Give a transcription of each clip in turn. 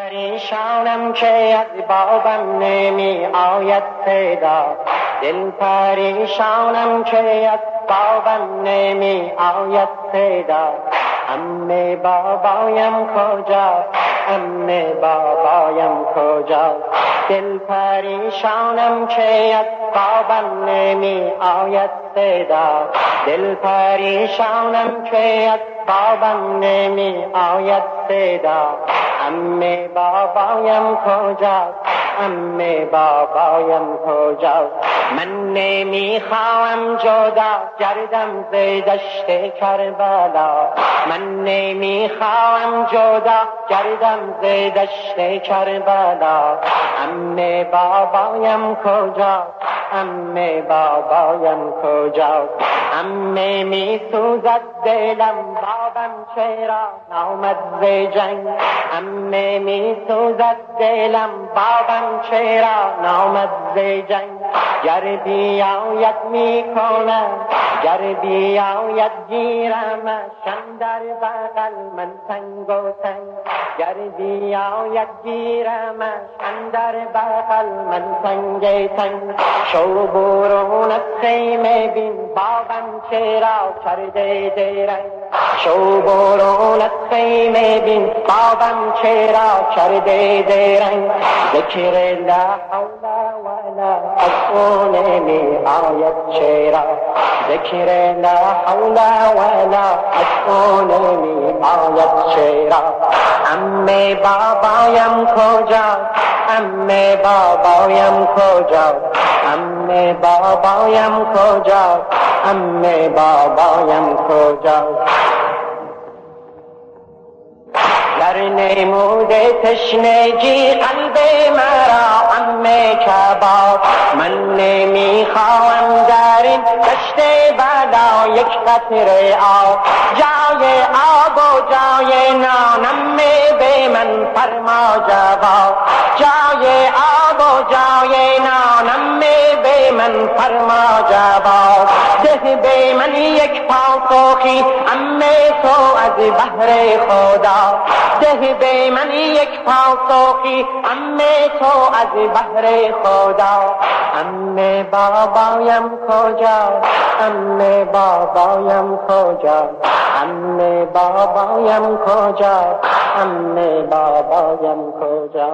پریشانم که از بابم نمی آید صدا، دل پریشانم که از بابم نمی آید صدا. عمه بابایم کجا، عمه بابایم کجا، دل پریشانم که از بابم نمی آید صدا، دل پریشانم که از بابم نمی آید صدا. عمه بابایم کجا، عمه بابایم کجا، من نمیخواهم جدا گردم ز دشت کربلا، من نمیخواهم جدا گردم ز دشت کربلا. عمه بابایم کجا، عمه بابایم کجا، عمه میسوزد دلم بابم چرا نامد ز جنگ، عمه میسوزد دلم بابم چرا نامد ز جنگ. گر بیاید میکنم، گر بیاید گیرمش اندر بغل من تنگ و تنگ، گر بیاید گیرمش اندر بغل من تنگ تنگ. شو برون از خیمه بین بابم چرا کرده درنگ، شو برون از خیمه بین بابم چرا کرده درنگ. ذکر لا حول ولا قوة نمی آید چرا، ذکر لا حول ولا قوة نمی آید چرا. عمه بابایم کجا، عمه بابایم کجا، عمه بابایم کجا، عمه بابایم کجا. در نمود تشنگی قلب مرا عمه کباب، من نمیخواهم در این دشت بلا یک قطره آب، جای آب و جای نان عمه به من فرما جواب، جای آب و جای نان عمه به من فرما جواب. ده به من یک پاسخی عمه تو از بحر خدا، ده به من یک پاسخی عمه تو از بحر خدا. عمه بابایم کجا، عمه بابایم کجا، عمه بابایم کجا، عمه بابایم کجا.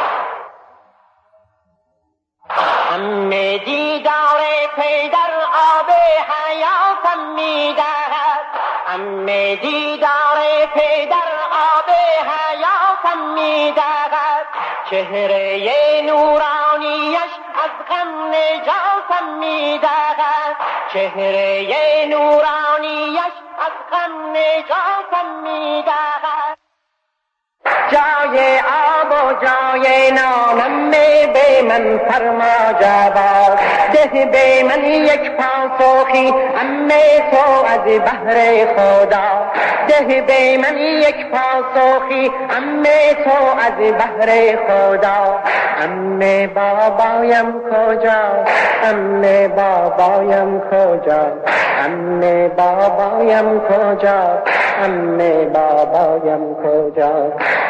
عمه دیدار پدر آب حیاتم میدهد، عمه دیدار پدر آب حیاتم میدهد. چهره نورانیش از غم نجاتم میدهد، چهره نورانیش از غم نجاتم میدهد. جای آب و جای نان عمه به من فرما جواب، ده به من یک پاسخی عمه تو از بحر خدا، ده به من یک پاسخی عمه تو از بحر خدا. عمه بابایم کجا، عمه بابایم کجا، عمه بابایم کجا، عمه بابایم کجا.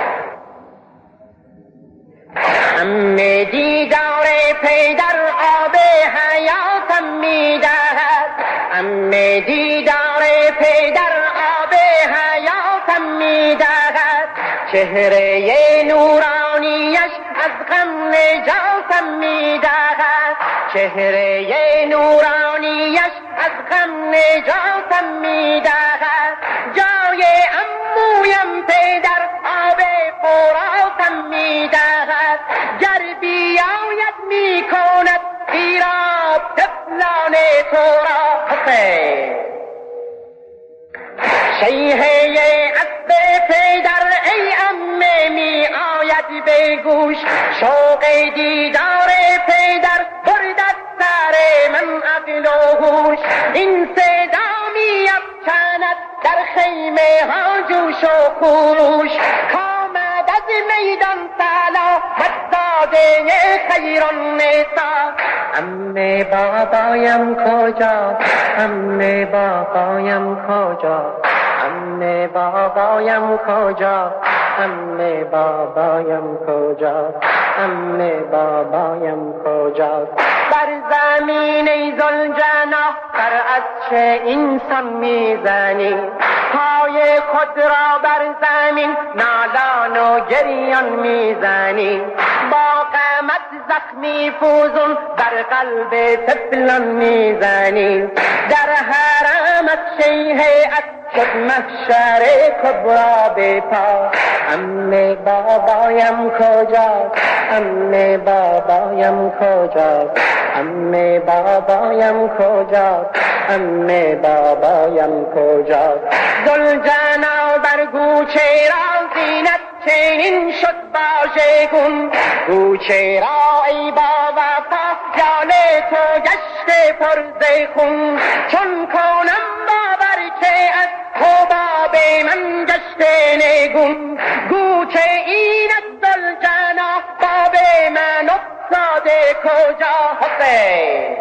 عمه دیدار پدر آب حیاتم میدهد، عمه دیدار پدر آب حیاتم میدهد. چهره نورانیش از غم نجاتم میدهد، چهره نورانیش از غم نجاتم میدهد. جای عمویم پدر آب فراتم میدهد، گر بیاید میکند ایراد طفلان تو را. حسین شیهه اسب پدر ای عمه می آید به گوش، شوق دیدار پدر برد از سر من عقل و هوش. این صدا می افکند در خیمه ها جوش و خروش، کامد از میدان سلا مزاده خیر النساء. عمه بابایم کجا، عمه بابایم کجا، عمه بابایم کجا، عمه بابایم کجاست؟ عمه بابایم کجاست؟ بر زمین ای ذوالجناح بر عطش اینسان میزنی، پای خود را بر زمین نالان و گریان میزنی، با قامت زخمی فوزون بر قلب طفلان میزنی، در حرمت شیهیت شد محشر کبرا بپا. عمه بابایم کجاست؟ عمه بابایم کجاست؟ عمه بابایم کجاست؟ عمه بابایم کجاست؟ ذوالجلال بر گوچه را زینت چنین شد باشه کن، گوچه را ای با وفا جان تو گشته پر ز خون، چون کنم باور که از حباب من گشته نگون، گوچه این از ذوالجلال باب من افتاده کجا؟ حسین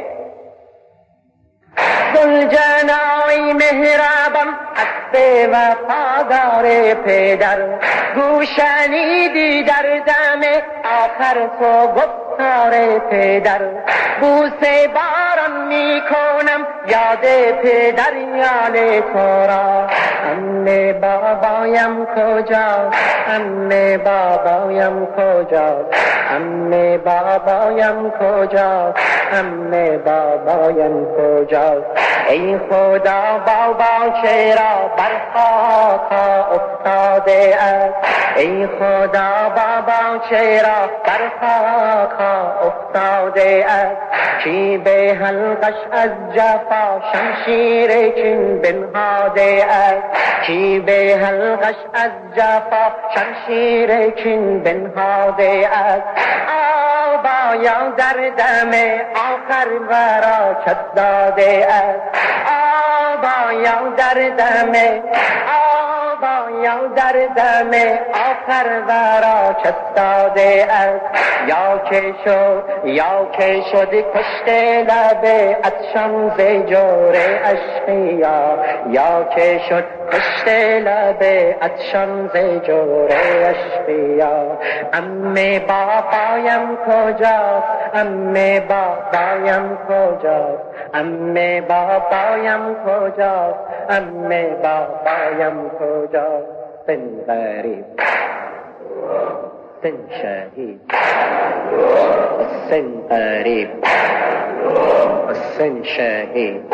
ذوالجلال مهربان حسب وفادار پدر، گوشنیدی در دم آخر تو گفتار پدر، بوسه باران میکنم یاد پدر یال تو را. عمه بابایم کجاست؟ عمه بابایم کجاست؟ عمه بابایم کجاست؟ عمه بابایم کجاست؟ ای خدا بابا چرا بر خاک افتاده است؟ ای خدا بابا چرا بر خاک افتاده است؟ کی به حلقش از جفا شمشیر چین بنهاده است؟ کی به حلقش از جفا شمشیر چین بنهاده است؟ آبایا در دم آخر ورا چت داده است، آبایا در دم آبایا در دم آخر ورا چت داده است، یا که شد کشته لب عطشان ز جور اشقیا، یا که شد کشته لب عطشان ز جور اشقیا. عمه بابایم کجاست؟ عمه بابایم کجاست؟ عمه بابایم کجاست؟ عمه بابایم کجاست؟ سن غریب سن شهید سن غریب سن شهید.